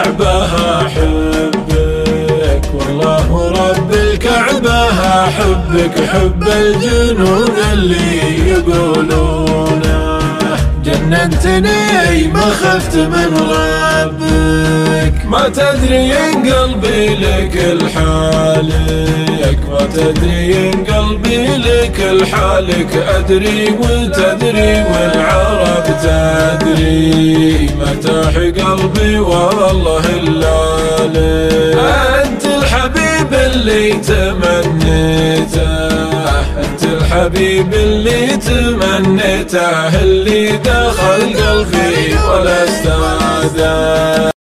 الكعبة أحبك، والله رب الكعبة أحبك، حب الجنون اللي يقولونه. جننتني ما خفت من ربك، ما تدري ان قلبي لك الحالك، ما تدري ان قلبي لك الحالك، ادري وتدري والعرب تدري، مرتاح قلبي والله الا لك. انت الحبيب اللي تمنيته، انت الحبيب اللي تمنيته، اللي دخل قلبي ولا استاذه.